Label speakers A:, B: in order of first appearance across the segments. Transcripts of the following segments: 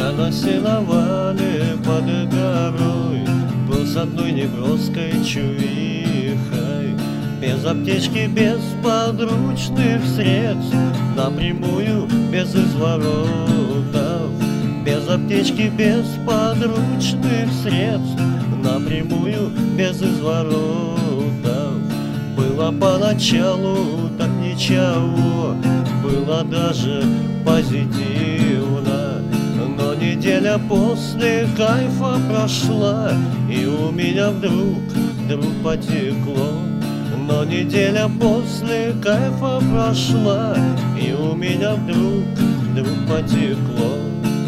A: Я на сеновале под горой был с одной неброской чувихой, без аптечки, без подручных средств, напрямую, без изворотов. Без аптечки, без подручных средств, напрямую, без изворотов. Было поначалу так ничего, было даже позитивно, но неделя после кайфа прошла, и у меня вдруг потекло. Но неделя после кайфа прошла, и у меня вдруг потекло.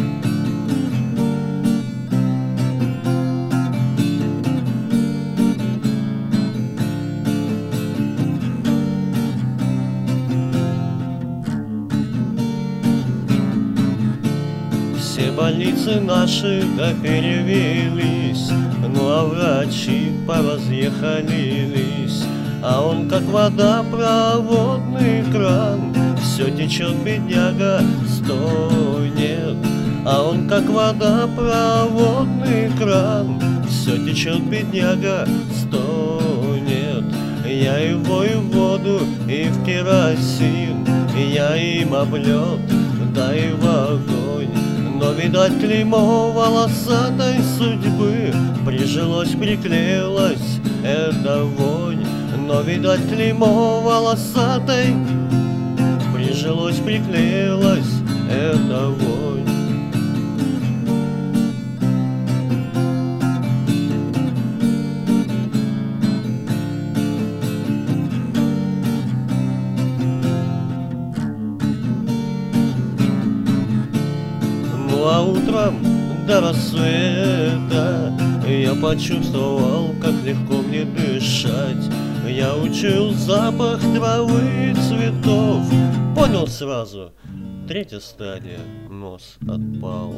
A: Все больницы наши да перевелись, ну а врачи поразъехались, а он как водопроводный кран, все течет, бедняга, стой, нет. А он как водопроводный кран, все течет, бедняга, стой, нет. Я его и в воду, и в керосин, я им облет, да и в огонь. Но, видать, клеймо волосатой судьбы прижилось, приклеилось, это вонь. Но, видать, клеймо волосатой прижилось, приклеилось, это вонь. Ну а утром до рассвета я почувствовал, как легко мне дышать. Я учуял запах травы и цветов, понял сразу, третья стадия, нос отпал.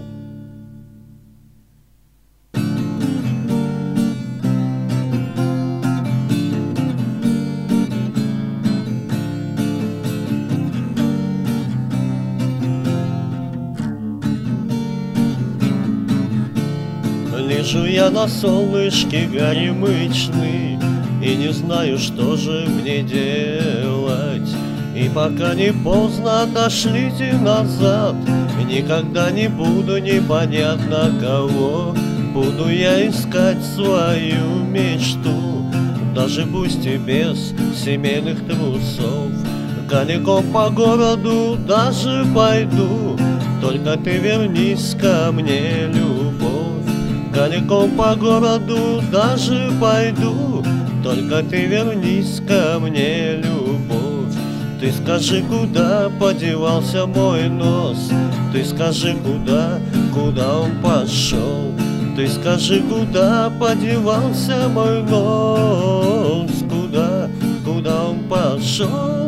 A: Лежу я на солнышке горемычный и не знаю, что же мне делать. И пока не поздно, отошлите назад. Никогда не буду непонятно кого, буду я искать свою мечту, даже пусть и без семейных трусов. Далеко по городу даже пойду, только ты вернись ко мне, любовь. Далеко по городу даже пойду, только ты вернись ко мне, любовь. Ты скажи, куда подевался мой нос, ты скажи, куда он пошел. Ты скажи, куда подевался мой нос, куда он пошел.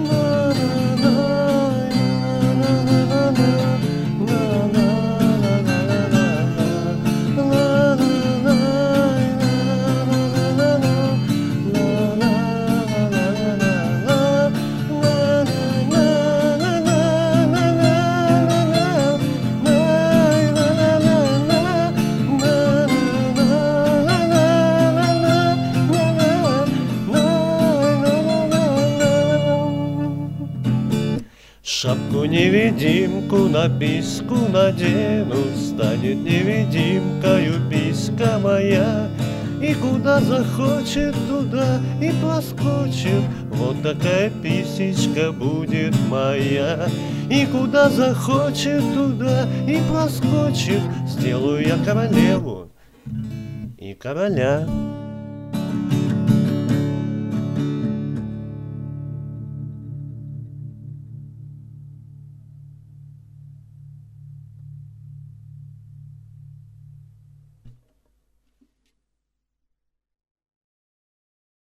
A: Шапку-невидимку на письку надену, станет невидимкою писька моя. И куда захочет, туда и проскочит, вот такая писечка будет моя. И куда захочет, туда и проскочит, сделаю я королеву и короля.